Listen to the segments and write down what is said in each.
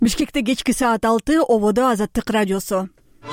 Бишкекте кечки саат 6 ободо Азаттык радиосу.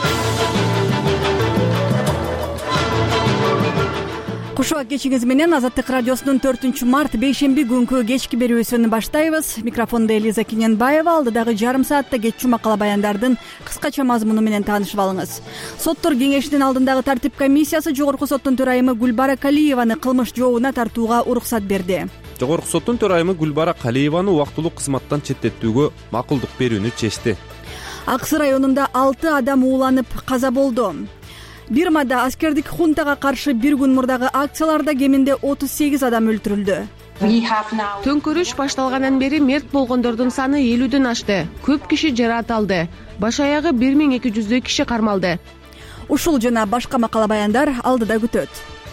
Кушуак кечиңиз менен Азаттык радиосунун 4-март бейшемби күнкү кечки берүүсүн баштайбыз. Микрофондо Элиза Киненбаева. Алдыдагы жарым саатта кетчү макала баяндардын кыскача мазмуну менен таанышып алыңыз. Соттор кеңешинин алдындагы тартип комиссиясы Жогорку соттун төрайымы Гүлбара Калиеваны кылмыш жообуна тартууга уруксат берди. Жогорку соттун төрайымы Гүлбара Калиеваны убактылуу кызматтан четтетүүгө макулдук берүүнү чечти. Аксы районунда 6 адам ууланып каза болду. Бирмада аскердик хунтага каршы бир күн мурдагы акцияларда кеминде 38 адам өлтүрүлдү. Төңкөрүш башталгандан бери мерт болгондордун саны 50дөн ашты. Көп киши жараат алды. Баш аягы 1200 киши кармалды. Ушул жана башка макала баяндар алдыда күтөт.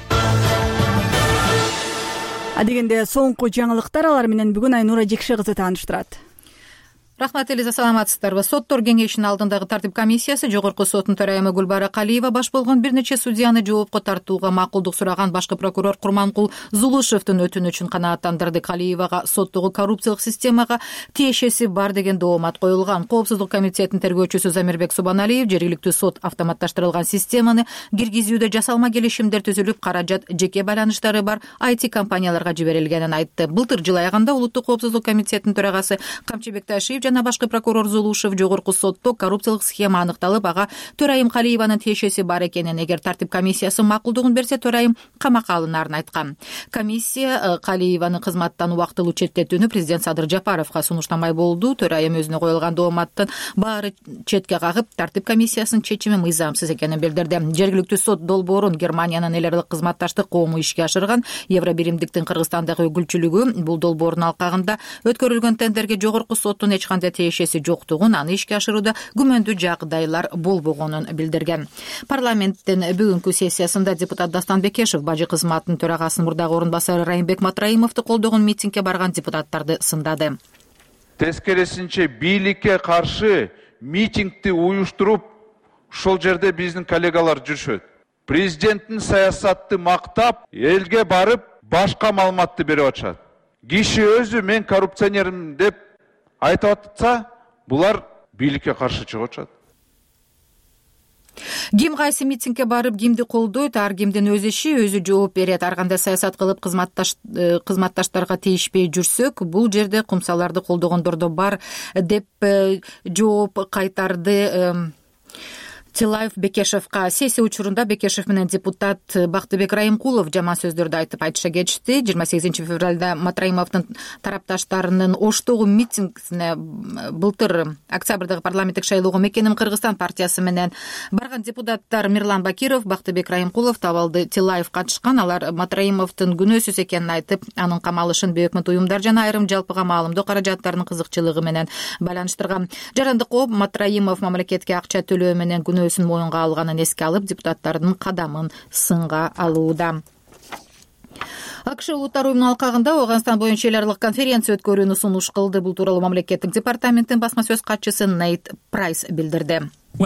Адегенде соңку жаңылыктар алар менен бүгүн Айнура Жекше кызы тааныштырат. Рахмат, Элиза, саламатсыздарбы. Соттор кеңешинин алдындагы тартип комиссиясы Жогорку соттун төрайымы Гүлбара Калиева баш болгон бир нече судьяны жоопко тартууга макулдук сураган башкы прокурор Курманкул Зулушевдин өтүнүчүн канааттандырды. Калиевага соттогу коррупциялык системага тиешеси бар деген доомат коюлган. Коопсуздук комитетинин тергөөчүсү Замирбек Субаналиев жергиликтүү сот автоматташтырылган системаны киргизүүдө жасалма келишимдер түзүлүп, каражат жеке байланыштары бар IT компанияларга жиберилгенин айтты. Былтыр жыл аягында Улуттук коопсуздук комитетинин төрагасы Камчыбек Ташиев жана башкы прокурор Зулушев Жогорку сотто коррупциялык схема аныкталып, ага төрайым Калиеванын тиешеси бар экенин, эгер тартип комиссиясы макулдугун берсе, төрайым камакка алынарын айткан. Комиссия Калиеванын кызматтан убактылуу четтетүүнү президент Садыр Жапаровго сунуштамай болду. Төрайым өзүнө коюлган дооматтын баары четке кагып, тартип комиссиясынын чечими мыйзамсыз экенин билдирди. Жергиликтүү сот долбоорун Германиянын эл аралык кызматташтык коому ишке ашырган. Евробиримдиктин Кыргызстандагы өкүлчүлүгү бул долбоордун алкагында өткөрүлгөн тендерге Жогорку соттун эч кандай тиешеси жоктугун, аны ишке ашырууда күмөндүү жагдайлар болбогонун билдирген. Парламенттин бүгүнкү сессиясында депутат Дастан Бекешев бажы кызматынын төрагасынын мурдагы орун басары Райымбек Матраимовду колдогон митингге барган депутаттарды сындады. Тескерисинче бийликке каршы митингди уюштуруп, ошол жерде биздин коллегалар жүрүшөт. Президенттин саясатты мактап, элге барып, башка маалыматты берип атышат. Киши өзү мен коррупционермин деп айтып атса, булар бийликке каршы чыгып атышат. Ким кайсы митингге барып, кимди колдойт, ар кимдин өз иши, өзү жооп берет. Ар кандай саясат кылып кызматташтарга тийишпей жүрсөк, бул жерде кумсаларды колдогондор да бар деп жооп кайтарды Тилаев Бекешевка. Сессия учурунда Бекешев менен депутат Бактыбек Райымкулов жаман сөздөрдү айтыша кетишти. 28 февралда Матраимовдун тарапташтарынын Оштогу митингине былтыр октябрдагы парламенттик шайлоого Мекеним Кыргызстан партиясы менен барган депутаттар Мирлан Бакиров, Бактыбек Райымкулов, Табалды Тилаев катышкан. Алар Матраимовдун күнөөсүз экенин айтып, анын камалышын бейөкмөт уюмдар жана айрым жалпыга маалымдоо каражаттарынын кызыкчылыгы менен байланыштырган. Жарандык об Матраимов мамлекетке акча төлөө менен күнөөсүн моюнга алганын эске алып, депутаттардын кадамын сынга алууда. АКШ улуттар уюмунун алкагында Ооганстан боюнча эл аралык конференция өткөрүүнү сунуш кылды. Бул тууралуу мамлекеттик департаменттин басма сөз катчысы Нейт Прайс билдирди.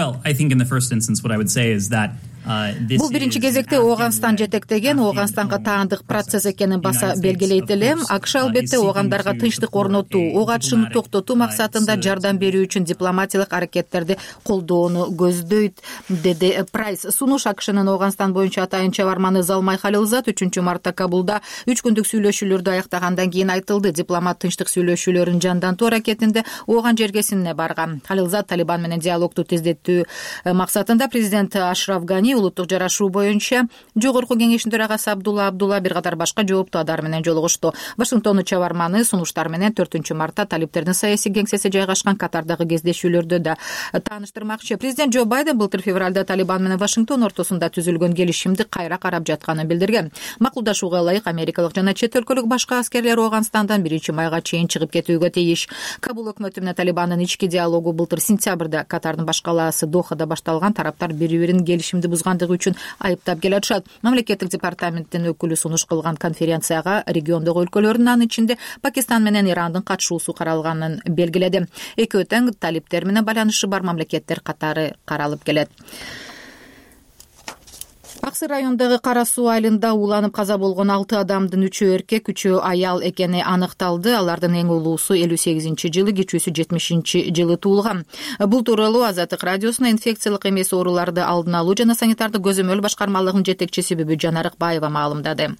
Бул биринчи кезекте Ооганстан жетектеген, Ооганстанга таандык процесс экенин баса белгилейт элем. АКШ албетте оогандарга тынчтык орнотуу, ок атышууну токтотуу максатында жардам берүү үчүн дипломатиялык аракеттерди колдоону көздөйт, деди Прайс. Сунуш АКШнын Ооганстан боюнча атайын чабарманы Залмай Халилзат 3-мартта Кабулда 3 күндүк сүйлөшүүлөрдү аяктагандан кийин айтылды. Дипломат тынчтык сүйлөшүүлөрүн жандантуу аракетинде Ооган жергесине барган. Халилзат Талибан менен диалогду тездетүү максатында президент Ашраф Гани улуттук жарашуу боюнча Жогорку кеңештин төрагасы Абдулла бир катар башка жооптуу адар менен жолугушту. Вашингтондун чабарманы сунуштар менен 4-мартта талиптердин саясий кеңсеси жайгашкан Катардагы кездешүүлөрдө да тааныштырмакчы. Президент Джо Байден былтыр февралда Талибан менен Вашингтон ортосунда түзүлгөн келишимди кайра карап жатканын билдирген. Макулдашууга ылайык америкалык жана чет өлкөлүк башка аскерлер Ооганстандан 1-майга чейин чыгып кетүүгө тийиш. Кабул өкмөтү менен Талибандын ички диалогу былтыр сентябрда Катардын баш калаасы Дохада башталган. Тараптар бири-бирин келишимди бузгандыгы үчүн айыптап келатышат. Мамлекеттик департаменттин өкүлү сунуш кылган конференцияга региондогу өлкөлөрдүн, анын ичинде Пакистан менен Ирандын катышуусу каралганын белгиледи. Экөө тең талиптер менен байланышы бар мамлекеттер катары каралып келет. Ак Сый районундагы Кара Суу айылында ууланып каза болгон 6 адамдын 3-өө эркек, 3-өө аял экени аныкталды. Алардын эң улуусу 58-жылы, кичүүсү 70-жылы туулган. Бул тууралуу Азаттык радиосуна инфекциялык эмес ооруларды алдын алуу жана санитардык көзөмөл башкармалыгынын жетекчиси Бүбү-Жан Арыкбаева маалымдады.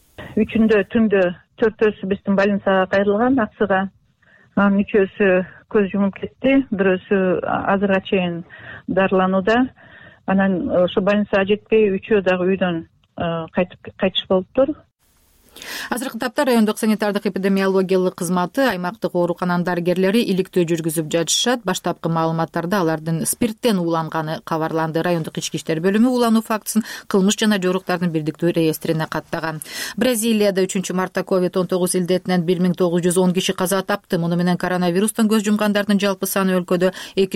3-үндө түндө 4-өсү биздин больницага кайрылган, Аксыга. Анын 3-өсү көз жумуп кетти, бирөөсү азырга чейин дарыланууда. Анан ошо больницага жетпей 3-өө дагы үйдөн кайтыш болуптур. Азыркы тапта райондук санитардык эпидемиологиялык кызматы, аймактык оорукананын дарыгерлери иликтөө жүргүзүп жатышат. Баштапкы маалыматтарда алардын спирттен ууланганы кабарланды. Райондук ички иштер бөлүмү уулануу фактысын кылмыш жана жоруктардын бирдиктүү реестрине каттаган. Бразилияда 3-мартта COVID-19 илдетинен 1910 киши каза тапты. Муну менен коронавирустан көз жумгандардын жалпы саны өлкөдө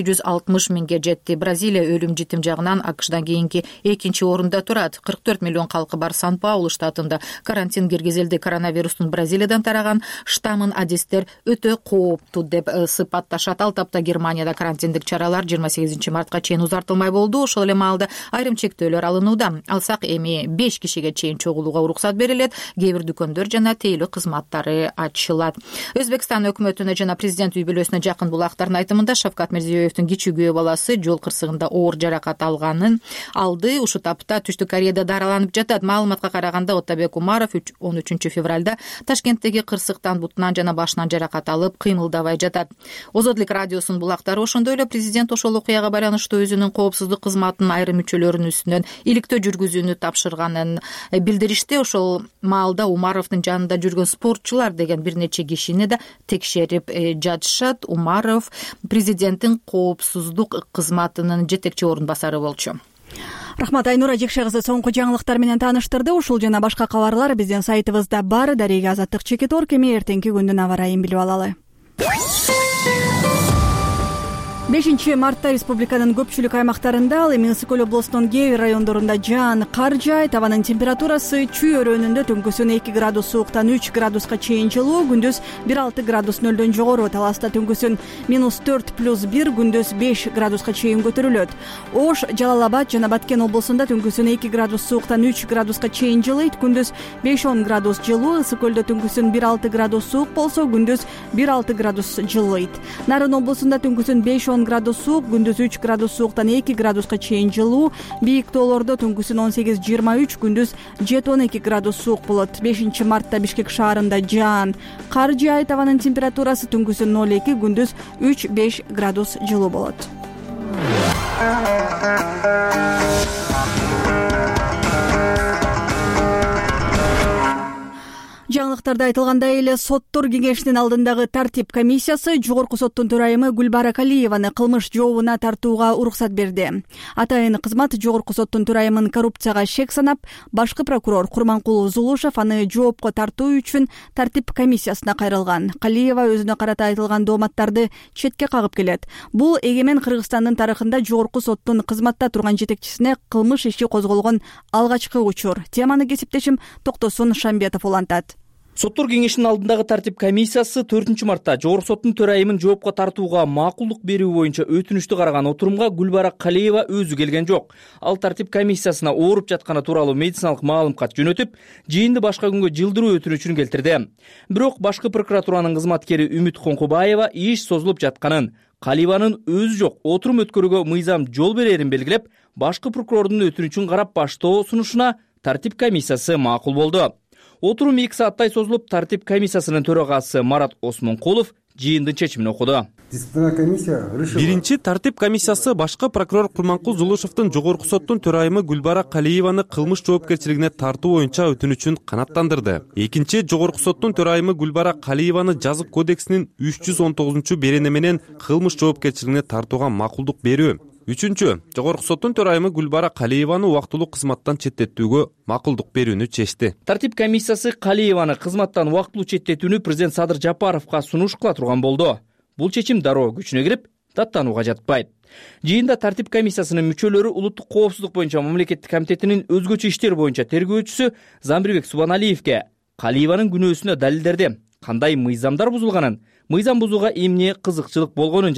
260 миңге жетти. Бразилия өлүм житим жагынан АКШдан кийинки 2-чи орунда турат. 44 миллион калкы бар Сан-Паулу штатында карантин киргизилди. Коронавирустун Бразилиядан тараган штаммын адистер өтө кооптуу деп сыпатташат. Ал тапта Германияда карантиндик чаралар 28 мартка чейин узартылмай болду. Ошол эле маалда айрым чектөөлөр алынууда. Алсак эми 5 кишиге чейин чогулууга уруксат берилет. Кээ бир дүкөндөр жана тейлөө кызматтары ачылат. Өзбекстан өкмөтүнө жана президент үй бүлөсүнө жакын булактардын айтымында Шавкат Мирзиёевдин кичүү күйөө баласы жол кырсыгында оор жаракат алганын алды. Ушул тапта Түштүк Кореяда дараланып жатат. Маалыматка караганда Оттабек Умаров 13 февралда Ташкенттеги кырсыктан бутунан жана башынан жаракат алып кыймылдабай жатат. Озодлук радиосунун булактары ошондой эле президент ошол окуяга байланыштуу өзүнүн коопсуздук кызматынын айрым мүчөлөрүнүн үстүнөн иликтөө жүргүзүүнү тапшырганын билдиришти. Ошол маалда Умаровдун жанында жүргөн спортчулар деген бир нече кишини да текшерип жатышат. Умаров президенттин коопсуздук кызматынын жетекчи орун басары болчу. Рахмат, Айнура Жекше кызы соңку жаңылыктар менен тааныштырды. Ушул жана башка кабарлар биздин сайтыбызда бар. Дарега Азаттык Чекитор, кеми эртеңки күндүн аба ырайын билип алалы. 5-мартта республиканын көпчүлүк аймактарында, ал эми Ысык Көл облусунун кээ бир райондорунда жаан, кар жаайт. Абанын температурасы чүй өрөөнүндө түнкүсүн 2 градус сууктан 3 градуска чейин жылуу, күндүз 1-6 градус нөлдөн жогору. Таласта түнкүсүн -4+1, күндүз 5 градуска чейин көтөрүлөт. Ош, Жалал-Абад жана Баткен облусунда түнкүсүн 2 градус сууктан 3 градуска чейин жылыйт, күндүз 5-10 градус жылуу. Ысык Көлдө түнкүсүн 1-6 градус суук болсо, күндүз 1-6 градус жылыйт. Нарын облусунда түнкүсүн 5-10 градус суук, күндүз 3 градус сууктан 2 градуска чейин жылуу. Бийик тоолордо түнкүсүн 18-23, күндүз 7-12 градус суук болот. 5-мартта Бишкек шаарында жаан, кар жаайт. Абанын температурасы түнкүсүн 0-2, күндүз 3-5 градус жылуу болот. Жаңылыктарда айтылгандай эле соттор кеңешинин алдындагы тартип комиссиясы жогорку соттун төрайымы Гүлбара Калиеваны кылмыш жообуна тартууга уруксат берди. Атайын кызмат жогорку соттун төрайымын коррупцияга шек санап, башкы прокурор Курманкул Зулушев аны жоопко тартуу үчүн тартип комиссиясына кайрылган. Калиева өзүнө карата айтылган дооматтарды четке кагып келет. Бул эгемен Кыргызстандын тарыхында жогорку соттун кызматта турган жетекчисине кылмыш иши козголгон алгачкы учур. Теманы кесиптешим Токтосун Шамбетов улантат. Соттор кеңешинин алдындагы тартип комиссиясы 4-мартта жогорку соттун төрайымын жоопко тартууга макулдук берүү боюнча өтүнүштү караган отурумга Гүлбара Калиева өзү келген жок. Ал тартип комиссиясына ооруп жатканы тууралуу медициналык маалым кат жөнөтүп, жыйынды башка күнгө жылдыруу өтүнүчүн келтирди. Бирок башкы прокуратуранын кызматкери Үмүт Коңкубаева иш созулуп жатканын, Калиеванын өзү жок отурум өткөрүүгө мыйзам жол берерин белгилеп, башкы прокурордун өтүнүчүн карап баштоо сунушуна тартип комиссиясы макул болду. Отурум 2 сааттай созулуп, тартип комиссиясынын төрагасы Марат Осмонкулов жыйындын чечимин окуду. Биринчи тартип комиссиясы башкы прокурор Курманкул Зулушевдин жогорку соттун төрайымы Гүлбара Калиеваны кылмыш жоопкерчилигине тартуу боюнча өтүнүчүн канааттандырды. Экинчи жогорку соттун төрайымы Гүлбара Калиеваны жазык кодексинин 319-берене менен кылмыш жоопкерчилигине тартууга макулдук берүү. Үчүнчү, жогорку соттун төрайымы Гүлбара Калиеваны убактылуу кызматтан четтетүүгө макулдук берүүнү чечти. Тартип комиссиясы Калиеваны кызматтан убактылуу четтетүүнү президент Садыр Жапаровго сунуш кыла турган болду. Бул чечим дароо күчүнө кирип, даттанууга жатпайт. Жыйында тартип комиссиясынын мүчөлөрү улуттук коопсуздук боюнча мамлекеттик комитетинин өзгөчө иштер боюнча тергөөчүсү Замирбек Субаналиевге Калиеванын күнөөсүнө далилдерди, кандай мыйзамдар бузулганын, мыйзам бузууга эмне кызыкчылык болгонун жана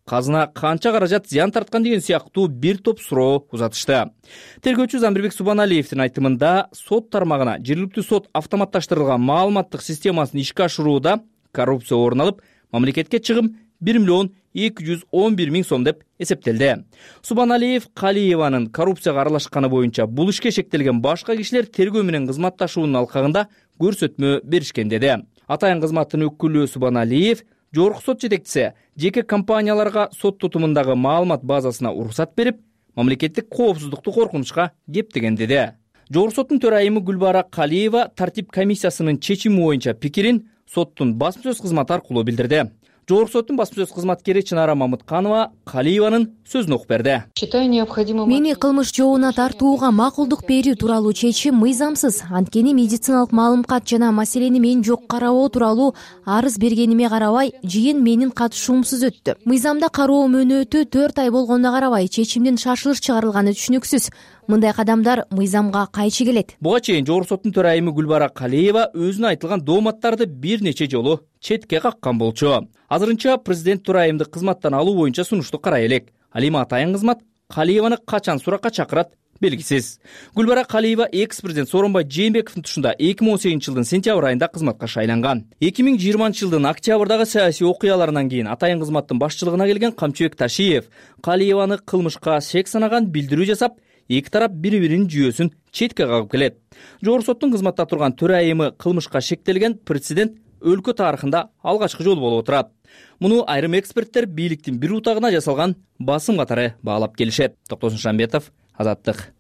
казына канча каражат зыян тарткан деген сыяктуу бир топ суроо узатышты. Тергөөчү Замирбек Субаналиевдин айтымында сот тармагына жергиликтүү сот автоматташтырылган маалыматтык системасын ишке ашырууда коррупция орун алып, мамлекетке чыгым 1 миллион 211 миң сом деп эсептелди. Субаналиев Калиеванын коррупцияга аралашканы боюнча бул ишке шектелген башка кишилер тергөө менен кызматташуунун алкагында көрсөтмө беришкен деди. Атайын кызматтын өкүлү Субаналиев жогорку сот жетекчиси жеке компанияларга сот тутумундагы маалымат базасына уруксат берип, мамлекеттик коопсуздукту коркунучка кептеген деди. Жогорку соттун төрайымы Гүлбара Калиева тартип комиссиясынын чечими боюнча пикирин соттун басма сөз кызматы аркылуу билдирди. Жогорку соттун басма сөз кызматкери Чынара Мамытканова Калиеванын сөзүн окуп берди. Мени кылмыш жообуна тартууга макулдук берүү тууралуу чечим мыйзамсыз. Анткени медициналык маалымкат жана маселени мен жок карабоо тууралуу арыз бергениме карабай, жыйын менин катышуумсуз өттү. Мыйзамда кароо мөөнөтү 4 ай болгонуна карабай, чечимдин шашылыш чыгарылганы түшүнүксүз. Мындай кадамдар мыйзамга кайчы келет. Буга чейин Жогорку соттун төрайымы Гүлбара Калиева өзүнө айтылган дооматтарды бир нече жолу четке каккан болчу. Азырынча президент төрайымды кызматтан алуу боюнча сунушту карай элек. Ал эми атайын кызмат Калиеваны качан суракка чакырат белгисиз. Гүлбара Калиева экс-президент Сооронбай Жээнбековдун тушунда 2018 жылдын сентябрь айында кызматка шайланган. 2020 жылдын октябрдагы саясий окуяларынан кийин атайын кызматтын башчылыгына келген Камчыбек Ташиев Калиеваны кылмышка шек санаган билдирүү жасап, эки тарап бири-биринин жүйөсүн четке кагып келет. Жогорку соттун кызматта турган төрайымы кылмышка шектелген прецедент өлкө тарыхында алгачкы жолу болуп отурат. Муну айрым эксперттер бийликтин бир утагына жасалган басым катары баалап келишет. Токтосун Шамбетов, Азаттык.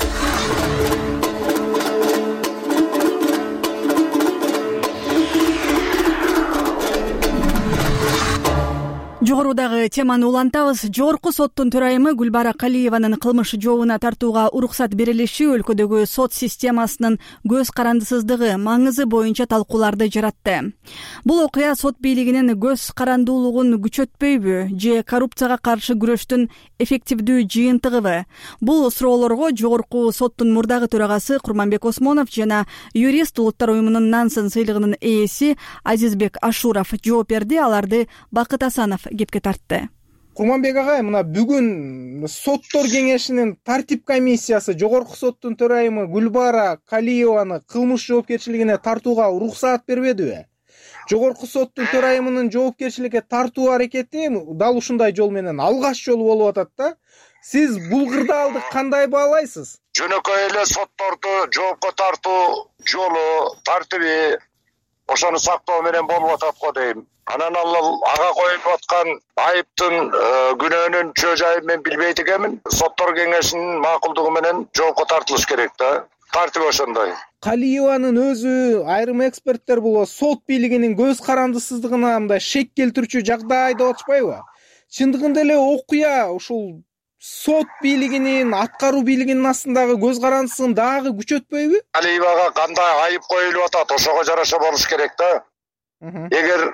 Жогорудагы теманы улантабыз. Жогорку соттун төрайымы Гүлбара Калиеванын кылмыш жообуна тартууга уруксат берилиши өлкөдөгү сот системасынын көз карандысыздыгы маңызы боюнча талкууларды жаратты. Бул окуя сот бийлигинин көз карандуулугун күчөтпөйбү же коррупцияга каршы күрөштүн эффективдүү жыйынтыгыбы? Бул суроолорго жогорку соттун мурдагы төрагасы Курманбек Осмонов жана юрист Улуттар уюмунун Нансен сыйлыгынын ээси Азизбек Ашуров жооп берди. Аларды Бакыт Асанов кепке тартты. Курманбек агай, мына бүгүн соттор кеңешинин тартип комиссиясы жогорку соттун төрайымы Гүлбара Калиеваны кылмыш жоопкерчилигине тартууга уруксаат бербедиби? Жогорку соттун төрайымынын жоопкерчиликке тартуу аракети дал ушундай жол менен алгач жолу болуп атат да. Сиз бул кырдаалды кандай баалайсыз? Жөнөкөй эле сотторду жоопко тартуу жолу, тартиби ошону сактоо менен болуп атат го дейм. Анан ага коюлуп аткан айыптын күнөөнүн чөө жайын мен билбейт экенмин. Соттор кеңешинин макулдугу менен жоопко тартылыш керек да. Тартип ошондой. Калиеванын өзү, айрым эксперттер бул сот бийлигинин көз карандысыздыгына мындай шек келтирүүчү жагдай деп атышпайбы? Чындыгында эле окуя ушул сот бийлигинин, аткаруу бийлигинин астындагы көз карандысын дагы күчөтпөйбү? Калиевага кандай айып коюлуп атат, ошого жараша болуш керек да. Эгер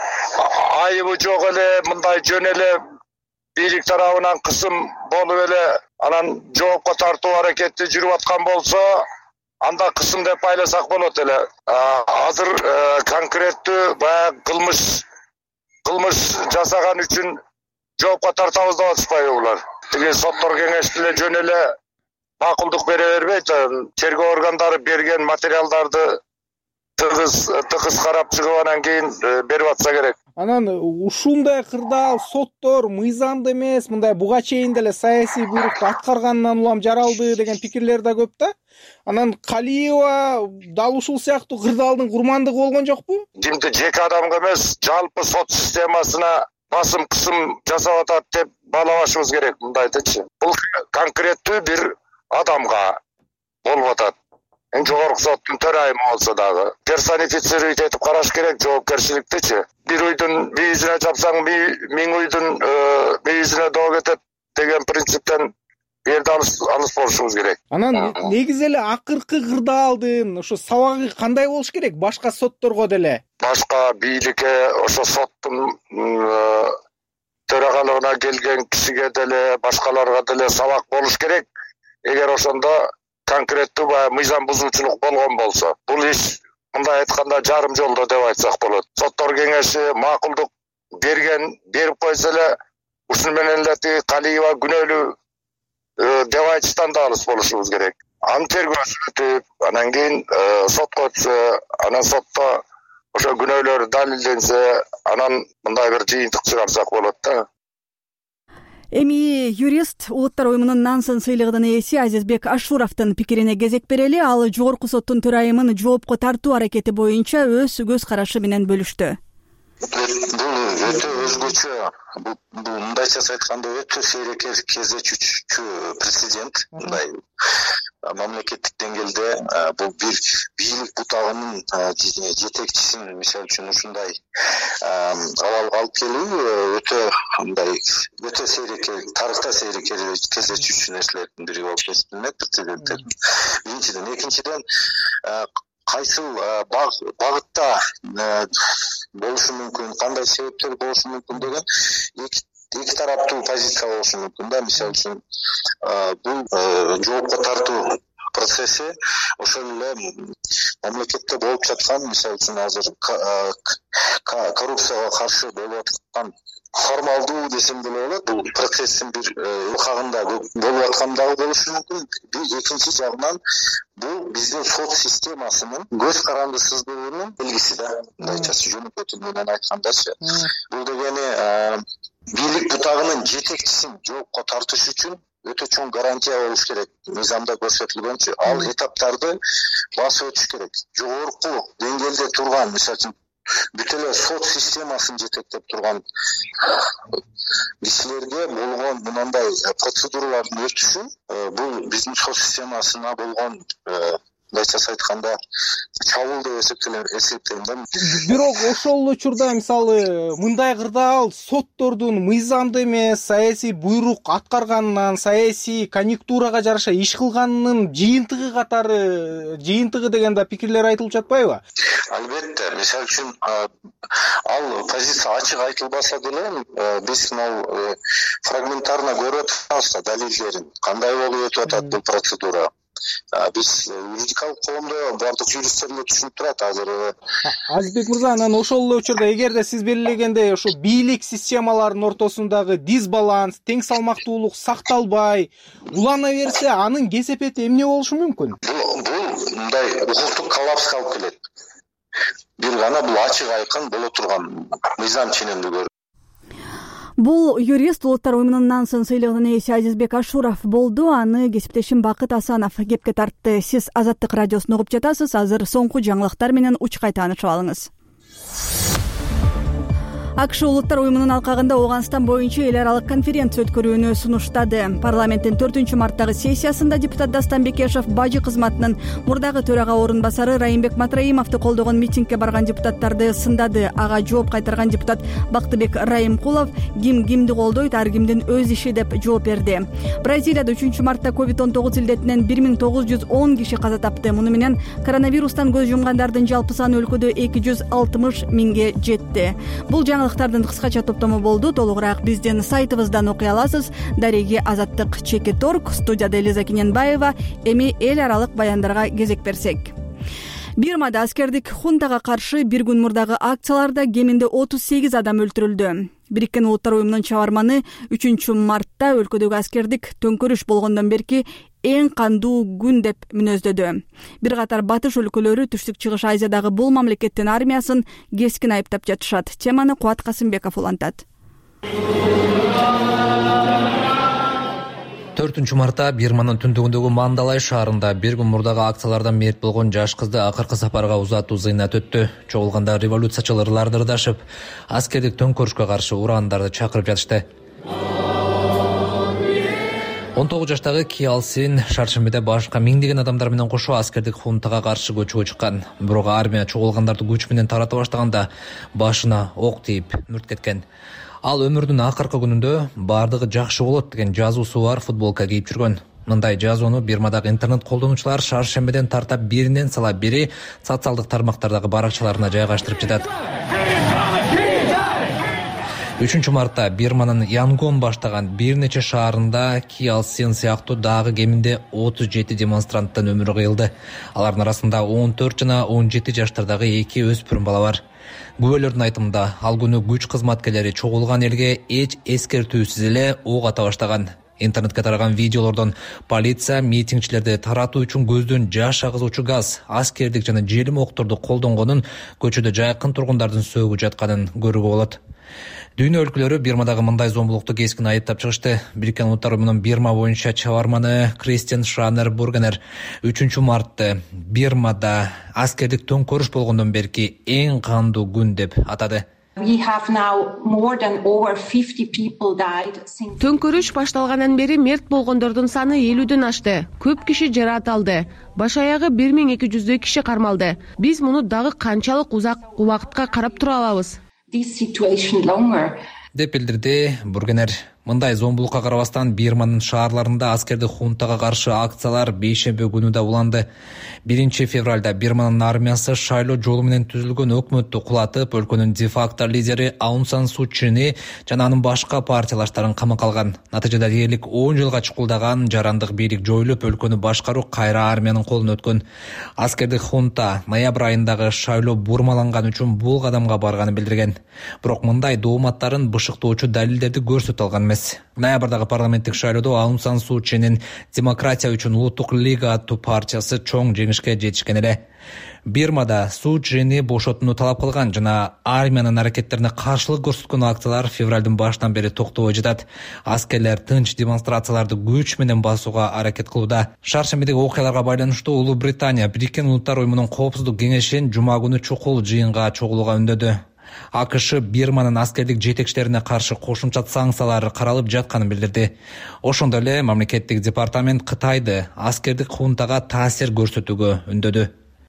айыбы жок эле, мындай жөн эле бийлик тарабынан кысым болуп эле анан жоопко тартуу аракети жүрүп аткан болсо, анда кысым деп байласак болот эле. Азыр конкреттүү баягы кылмыш жасаган үчүн жоопко тартабыз деп атышпайбы булар? Тиги соттор кеңеши эле жөн эле макулдук бере бербейт. Тергөө органдары берген материалдарды тыгыз карап чыгып анан кийин берип атса керек. Анан ушундай кырдаал соттор мыйзамды эмес, мындай буга чейин деле саясий буйрукту аткарганынан улам жаралды деген пикирлер да көп да. Анан Калиева дал ушул сыяктуу кырдаалдын курмандыгы болгон жокпу? Жимти жеке адамга эмес, жалпы сот системасына басым кысым жасап атат деп баалабашыбыз керек мындайдычы. Бул конкреттүү бир адамга болуп атат. Жогорку соттун төрайымы болсо дагы персонифицировать этип караш керек жоопкерчиликтичи. Бир уйдун бийизине чапсаң, миң уйдун бийизине доо кетет деген принциптен жерде алыс болушубуз керек. Анан негизи эле акыркы кырдаалдын ошо сабагы кандай болуш керек? Башка сотторго деле, башка бийликке, ошо соттун төрагалыгына келген кишиге деле, башкаларга деле сабак болуш керек. Эгер ошондо конкреттүү мыйзам бузуучулук болгон болсо, бул иш мындай айтканда жарым жолдо деп айтсак болот. Соттор кеңеши макулдук берип койсо эле ушуну менен эле тиги Калиева күнөөлүү деп айтыштан да алыс болушубуз керек. Анын тергөөсү өтүп, анан кийин сотко өтсө, анан сотто ошо күнөөлөр далилденсе, анан мындай бир жыйынтык чыгарсак болот да. Эми юрист Улуттар уюмунун Нансен сыйлыгынын ээси Азизбек Ашуровдун пикирине кезек берели. Ал жогорку соттун төрайымын жоопко тартуу аракети боюнча өз көз карашы менен бөлүштү. Бул өтө өзгөчө, мындайча айтканда өтө сейрек кездечүүчү прецедент. Мындай мамлекеттик деңгээлде бул бир бийлик бутагынын жетекчисин мисалы үчүн ушундай абалга алып келүү өтө сейрек, тарыхта сейрек кездечүүчү нерселердин бири болуп эсептелинет прецеденттер. Биринчиден, экинчиден кайсыл багытта болушу мүмкүн, кандай себептер болушу мүмкүн деген эки тараптуу позиция болушу мүмкүн да. Мисалы үчүн бул жоопко тартуу процесси ошол эле мамлекетте болуп жаткан, мисалы үчүн азыр коррупцияга каршы болуп аткан формалдуу десем деле болот. Бул процесстин бир ыкагында болуп аткан дагы болушу мүмкүн. Экинчи жагынан бул биздин сот системасынын көз карандысыздыгынын белгиси да. Мындайчасы жөнөкөй тил менен айткандачы. Бул дегени бийлик бутагынын жетекчисин жоопко тартыш үчүн өтө чоң гарантия болуш керек. Мыйзамда көрсөтүлгөнчө ал этаптарды басып өтүш керек. Жогорку деңгээлде турган, мисалы үчүн бүт эле сот системасын жетектеп турган кишилерге болгон мындай процедуралардын өтүшү бул биздин сот системасына болгон мындайча айтканда чабуул деп эсептейм да. Бирок ошол учурда мисалы мындай кырдаал соттордун мыйзамдуу эмес саясий буйрук аткарганынан, саясий конъюнктурага жараша иш кылганынын жыйынтыгы деген да пикирлер айтылып жатпайбы? Албетте, мисалы үчүн ал позиция ачык айтылбаса деле биз фрагментарно көрүп атабыз да далилдерин, кандай болуп өтүп атат бул процедура. Биз юридикалык коомдо бардык юристтер эле түшүнүп турат азыр. Азизбек мырза, анан ошол эле учурда эгерде сиз белгилегендей ошо бийлик системаларынын ортосундагы дисбаланс, тең салмактуулук сакталбай улана берсе, анын кесепети эмне болушу мүмкүн? Бул мындай укуктук коллапска алып келет. Бир гана бул ачык айкын боло турган мыйзам ченемдүүлөр. Бул юрист Улуттар уюмунун Нансен сыйлыгынын ээси Азизбек Ашуров болду. Аны кесиптешим Бакыт Асанов кепке тартты. Сиз Азаттык радиосун угуп жатасыз. Азыр соңку жаңылыктар менен учкай таанышып алыңыз. АКШ Улуттар уюмунун алкагында Ооганстан боюнча эл аралык конференция өткөрүүнү сунуштады. Парламенттин 4-марттагы сессиясында депутат Дастан Бекешев бажы кызматынын мурдагы төрага орун басары Райымбек Матраимовду колдогон митингге барган депутаттарды сындады. Ага жооп кайтарган депутат Бактыбек Райымкулов ким кимди колдойт, ар кимдин өз иши деп жооп берди. Бразилияда 3-мартта COVID-19 илдетинен 1910 киши каза тапты. Муну менен коронавирустан көз жумгандардын жалпы саны өлкөдө 260 миңге жетти. Бул жаңылыктардын кыскача топтому болду. Толугураак биздин сайтыбыздан окуй аласыз. Дареги Азаттык Чекиторг, студияда Элиза Киненбаева. Эми эл аралык баяндарга кезек берсек. Бирмада аскердик хунтага каршы бир күн мурдагы акцияларда кеминде 38 адам өлтүрүлдү. Бириккен Улуттар уюмунун чабарманы 3-мартта өлкөдөгү аскердик төңкөрүш болгондон берки эң кандуу күн деп мүнөздөдү. Бир катар батыш өлкөлөрү Түштүк Чыгыш Азиядагы бул мамлекеттин армиясын кескин айыптап жатышат. Теманы Кубат Касымбеков улантат. 4-мартта Бирманын түндүгүндөгү Мандалай шаарында бир күн мурдагы акциялардан мерт болгон жаш кызды акыркы сапарга узатуу зыйнат өттү. Чогулганда революциячылар лардырдашып, аскердик төңкөрүшкө каршы урандарды чакырып жатышты. 19 жаштагы Киалсин шаршембиде башка миңдеген адамдар менен кошо аскердик хунтага каршы көчүгө чыккан. Бирок армия чогулгандарды күч менен тарата баштаганда башына ок тийип мүрт кеткен. Ал өмүрүнүн акыркы күнүндө бардыгы жакшы болот деген жазуусу бар футболка кийип жүргөн. Мындай жазууну Бирмадагы интернет колдонуучулар шаршембиден тартап биринен сала бири социалдык тармактардагы баракчаларына жайгаштырып жатат. 3-мартта Бирманын Янгон баштаган бир нече шаарында Киалсин сыяктуу дагы кеминде 37 демонстранттын өмүрү кыйылды. Алардын арасында 14 жана 17 жаштардагы 2 өспүрүм бала бар. Күбөлөрдүн айтымында ал күнү күч кызматкерлери чогулган элге эч эскертүүсүз эле ок ата баштаган. Интернетке тараган видеолордон полиция митингчилерди таратуу үчүн көздөн жаш агызуучу газ, аскердик жана желим окторду колдонгонун, көчөдө жайкын тургундардын сөгүп жатканын көрүүгө болот. Дүйнө өлкөлөрү Бирмадагы мындай зомбулукту кескин айыптап чыгышты. Бириккен Улуттар уюмунун Бирма боюнча чабарманы Кристиан Шранер Бургенер 3 мартты Бирмада аскердик төңкөрүш болгондон берки эң кандуу күн деп атады. Төңкөрүш башталгандан бери мерт болгондордун саны 50дөн ашты. Көп киши жараат алды. Баш аягы 1200 киши кармалды. Биз муну дагы канчалык узак убакытка карап тура алабыз? Деп билдирди Бургенер. Мындай зомбулукка карабастан Бирманын шаарларында аскердик хунтага каршы акциялар бейшемби күнү да уланды. 1 февралда Бирманын армиясы шайлоо жолу менен түзүлгөн өкмөттү кулатып, өлкөнүн де-факто лидери Аун Сан Су Чини жана анын башка партиялаштарын камакка алган. Натыйжада дээрлик 10 жылга чукулдаган жарандык бийлик жоюлуп, өлкөнү башкаруу кайра армиянын колуна өткөн. Аскердик хунта ноябрь айындагы шайлоо бурмаланган үчүн бул кадамга барганын билдирген. Бирок мындай дооматтарын бышыктоочу далилдерди көрсөтө алган эмес. Ноябрдагы парламенттик шайлоодо Аун Сан Су Чинин Демократия үчүн улуттук лига аттуу партиясы чоң жеңишке жетишкен эле. Бирмада Су Чини бошотууну талап кылган жана армиянын аракеттерине каршылык көрсөткөн акциялар февралдын башынан бери токтобой жатат. Аскерлер тынч демонстрацияларды күч менен басууга аракет кылууда. Шаршембидеги окуяларга байланыштуу Улуу Британия Бириккен Улуттар уюмунун коопсуздук кеңешин жума күнү чукул жыйынга чогулууга үндөдү. АКШ Бирманын аскердик жетекчилерине каршы кошумча санкциялар каралып жатканын билдирди. Ошондой эле мамлекеттик департамент Кытайды аскердик хунтага таасир көрсөтүүгө үндөдү.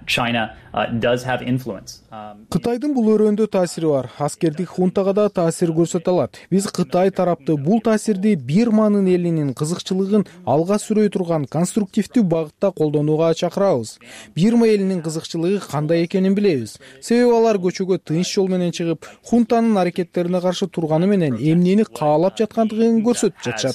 Кытайдын бул өрөөндө таасири бар. Аскердик хунтага да таасир көрсөтө алат. Биз Кытай тарапты бул таасирди Бирманын элинин кызыкчылыгын алга сүрөй турган конструктивдүү багытта колдонууга чакырабыз. Бирма элинин кызыкчылыгы кандай экенин билебиз. Себеби алар көчөгө тынч жол менен чыгып, хунтанын аракеттерине каршы турганы менен эмнени каалап жаткандыгын көрсөтүп жатышат.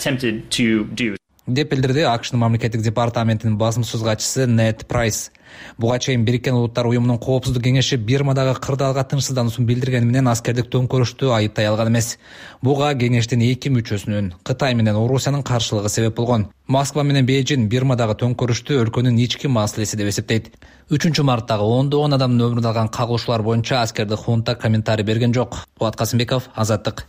Деп билдирди АКШнын мамлекеттик департаментинин басымсыз катчысы Нед Прайс. Буга чейин Бириккен Улуттар уюмунун коопсуздук кеңеши Бирмадагы кырдаалга тынчсыздануусун билдиргени менен аскердик төңкөрүштү айыптай алган эмес. Буга кеңештин 2 мүчөсүнүн Кытай менен Орусиянын каршылыгы себеп болгон. Москва менен Бейжин Бирмадагы төңкөрүштү өлкөнүн ички маселеси деп эсептейт. 3 марттагы ондогон адамдын өмүрүн алган кагылышуулар боюнча аскердик хунта комментарий берген жок. Кубат Касымбеков, Азаттык.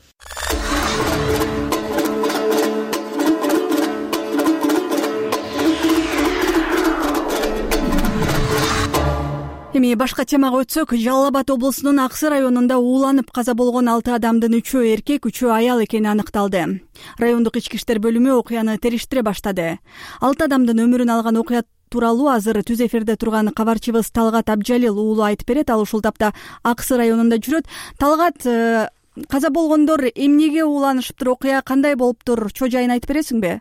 Эми башка темага өтсөк, Жалал Абад облусунун Аксы районунда ууланып каза болгон 6 адамдын 3-өө эркек, 3-өө аял экени аныкталды. Райондук ички иштер бөлүмү окуяны териштире баштады. 6 адамдын өмүрүн алган окуя тууралуу азыр түз эфирде турган кабарчыбыз Талгат Абжалил уулу айтып берет. Ал ушул тапта Аксы районунда жүрөт. Талгат, каза болгондор эмнеге ууланышыптыр, окуя кандай болуптур, чоо жайын айтып бересиңби?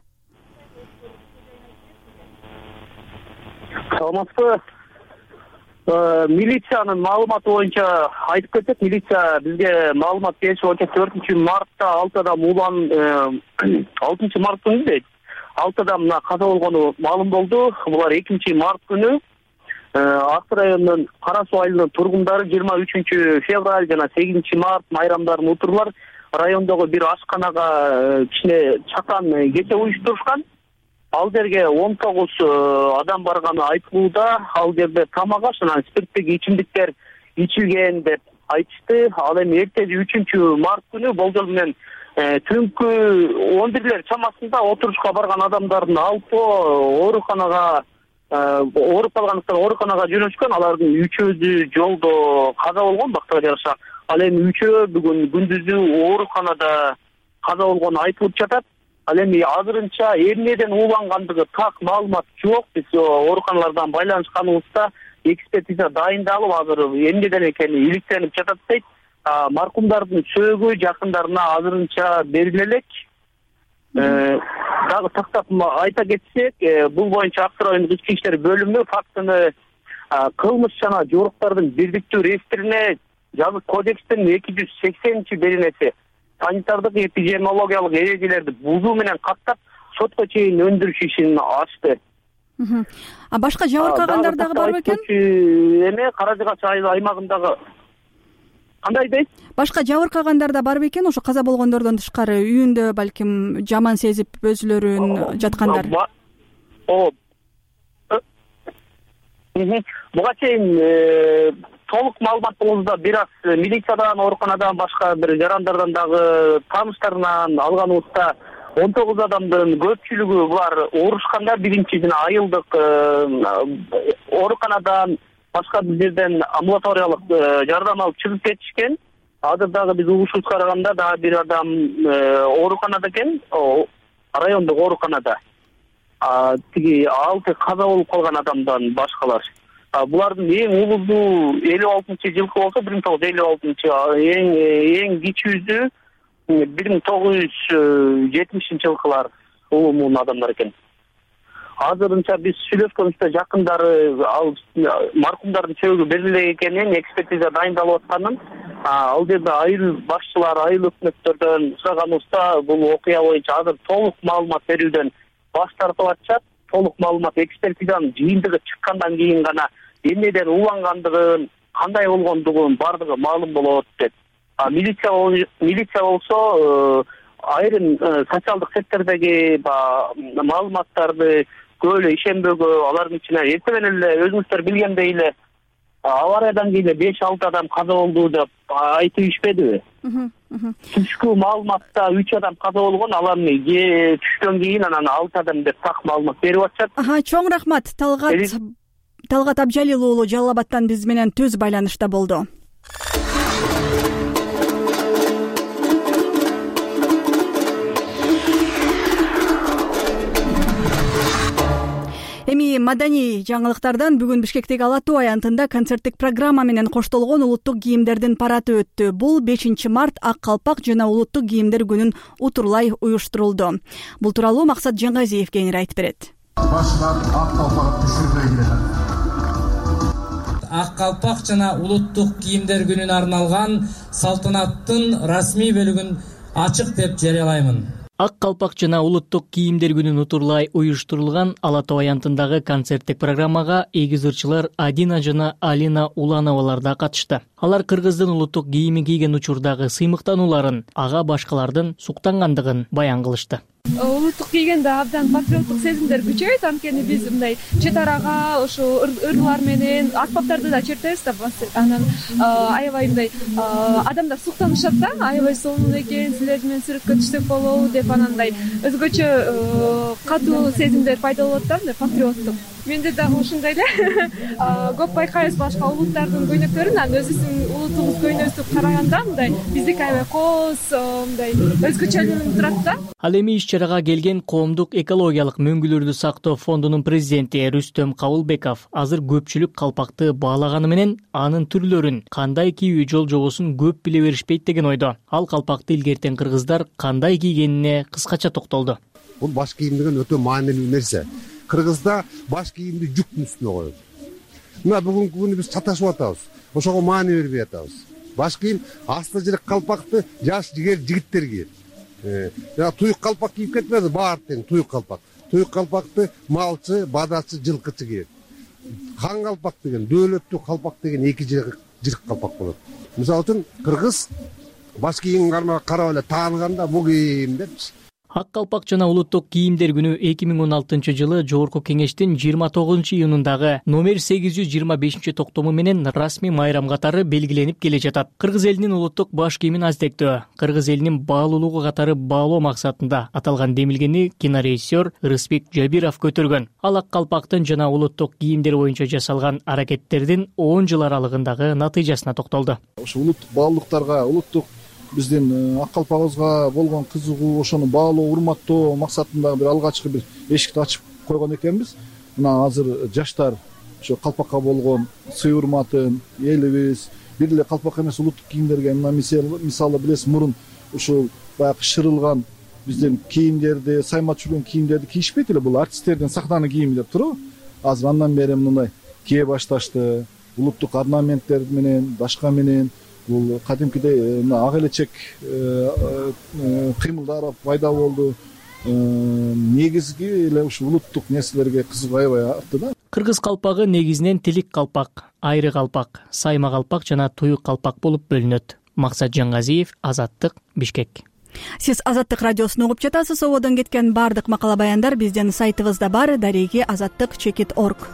Саламатсызбы? Милициянын маалыматы боюнча айтып кетсек, милиция бизге маалымат бериши боюнча 4 мартта 6 адам уулан 6 март күнү дейт. 6 адам каза болгону маалым болду. Булар 2 март күнү Аксы районунун Кара Суу айылынын тургундары 23 февраль жана 8 март майрамдарын утурлар райондогу бир ашканага кичине чакан кече уюштурушкан. Ал жерге 19 адам барганы айтылууда. Ал жерде тамак аш жана спирттик ичимдиктер ичилген деп айтышты. Ал эми эртеги 3 март күнү болжол менен түнкү 11 чамасында отурушка барган адамдардын алпы ооруканага ооруп калгандыктан ооруканага жөнөшкөн. Алардын 3-өзү жолдо каза болгон бактыга жараша. Ал эми 3-өө бүгүн күндүзү ооруканада каза болгону айтылып жатат. Ал эми азырынча эмнеден уулангандыгы так маалымат жок. Биз ооруканалардан байланышканыбызда экспертиза дайындалып, азыр эмнеден экени иликтенип жатат дейт. Маркумдардын сөөгү жакындарына азырынча бериле элек. Дагы тактап айта кетсек, бул боюнча Аксы районундук ички иштер бөлүмү фактыны кылмыш жана жоруктардын бирдиктүү реестрине жазык кодекстин 280-беренеси санитардык эпидемиологиялык эрежелерди бузуу менен каттап сотко чейин өндүрүш ишин ачты. Башка жабыркагандар дагы барбы экен? Эме Кара Жыгач айыл аймагындагы кандай дейт? Башка жабыркагандар да барбы экен, ошо каза болгондордон тышкары үйүндө балким жаман сезип өзүлөрүн жаткандар? Ооба. Буга чейин толук маалымат болобузда бир аз милициядан, ооруканадан, башка бир жарандардан дагы тааныштарынан алганыбызда 19 адамдын көпчүлүгү булар оорушкандар. Биринчи жана айылдык ооруканадан, башка бир жерден амбулаториялык жардам алып чыгып кетишкен. Азыр дагы биз угушубузга караганда дагы бир адам ооруканада экен, райондук ооруканада. Тиги 6 каза болуп калган адамдан башкалар. Булардын эң улуусу 56-жылкы болсо 1956, эң кичүүсү 1970-жылкылар улуумун адамдар экен. Азырынча биз сүйлөшкөнүбүздө жакындары ал маркумдардын сөөгү берилген экенин, экспертиза дайындалып атканын, ал жерде айыл башчылары, айыл өкмөттөрдөн сураганыбызда бул окуя боюнча азыр толук маалымат берүүдөн баш тартып атышат. Толук маалымат экспертизанын жыйынтыгы чыккандан кийин гана эмнеден уулангандыгын, кандай болгондугун бардыгы маалым болот деп. Милиция болсо айрым социалдык сектордоги маалыматтарды көбөлө ишенбөөгө, алардын ичине эрте менен эле өзүңүздөр билгендей эле авариядан кийин 5-6 адам каза болду деп айтып ишпедиби? Түшкү маалыматта 3 адам каза болгон, аларны түштөн кийин анан 6 адам деп так маалымат берип атышат. Чоң рахмат. Талгат Абжалил уулу Жалал Абадтан биз менен түз байланышта болду. Эми маданий жаңылыктардан бүгүн Бишкектеги Ала Тоо аянтында концерттик программа менен коштолгон улуттук кийимдердин парады өттү. Бул 5 март ак калпак жана улуттук кийимдер күнүн утурлай уюштурулду. Бул тууралуу Максат Жаңгазиев кеңири айтып берет. Башынан ак калпак түшүрүлө келет. Ак калпак жана улуттук кийимдер күнүнө арналган салтанаттын расмий бөлүгүн ачык деп жарыялаймын. Ак калпак жана улуттук кийимдер күнүн утурлай уюштурулган Ала Тоо аянтындагы концерттик программага эгиз ырчылар Адина жана Алина Улановалар да катышты. Алар кыргыздын улуттук кийими кийген учурдагы сыймыктанууларын, ага башкалардын суктангандыгын баян кылышты. Улуттук кийгенде абдан патриоттук сезимдер күчөйт, анткени биз мындай чет арага ошо ырлар менен аспаптарды да чертебиз да, анан аябай мындай адамдар суктанышат да, аябай сонун экен, силер менен сүрөткө түшсөк болобу деп, анандай өзгөчө катуу сезимдер пайда болот да, патриоттук. Менде дагы ушундай эле көп байкайбыз башка улуттардын көйнөктөрүн, анан өзүбүздүн улуттугубуз көйнөктү караганда мындай биздики аябай кооз, мындай өзгөчөлүгүн турат да. Ал эми иш-чарага келген Коомдук экологиялык мөңгүлөрдү сактоо фондунун президенти Рүстөм Кабылбеков азыр көпчүлүк калпакты баалаганы менен анын түрлөрүн, кандай кийүү жол-жобосун көп биле беришпейт деген ойдо. Ал калпакты илгертен кыргыздар кандай кийгенине кыскача токтолду. Бул баш кийим деген өтө маанилүү нерсе. Кыргызда баш кийимди жүктүн үстүнө коет. Мына бүгүнкү күнү биз чаташып атабыз. Ошого маани бербей атабыз. Баш кийим асты жырык калпакты жаш жигиттер кийет. Туюк калпак кийип кетпеди, баар тең туюк калпак. Туюк калпакты малчы, бадачы, жылкычы кийет. Хан калпак деген, дөөлөттүү калпак деген эки жырык калпак болот. Мисалы үчүн кыргыз баш кийимге карап эле тааныганда бул кийим депчи. Ак калпак жана улуттук кийимдер күнү 2016-жылы Жогорку Кеңештин 29-июнундагы номер 825-токтому менен расмий майрам катары белгиленип келе жатат. Кыргыз элинин улуттук баш кийимин азектөө, кыргыз элинин баалуулугу катары баалоо максатында аталган демилгени кинорежиссер Рыспек Жабиров көтөргөн. Ал ак калпактын жана улуттук кийимдер боюнча жасалган аракеттердин 10 жыл аралыгындагы натыйжасына токтолду. Ошо улуттук баалуулуктарга, улуттук биздин ак калпагыбызга болгон кызыгуу, ошону баалоо, урматтоо максатында бир алгачкы бир эшикти ачып койгон экенбиз. Мына азыр жаштар ошо калпакка болгон сый урматын, элибиз бир эле калпак эмес улуттук кийимдерге, мына мисалы билесиз, мурун ушул баягы шырылган биздин кийимдерди, саймат жүргөн кийимдерди кийишпейт эле, бул артисттердин сахнанын кийими деп туруп. Азыр андан бери мындай кие башташты, улуттук орнаменттер менен, башка менен. Бул кадимкидей ак элечек кыймылдар пайда болду. Негизги эле ушу улуттук нерселерге кызыгуу аябай артты да. Кыргыз калпагы негизинен тилик калпак, айры калпак, сайма калпак жана туюк калпак болуп бөлүнөт. Максат Жаңгазиев, Азаттык, Бишкек. Сиз Азаттык радиосун угуп жатасыз. Ободон кеткен баардык макала баяндар биздин сайтыбызда бар. Дареги-азаттык-org.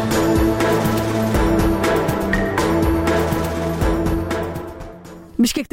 Бишкекте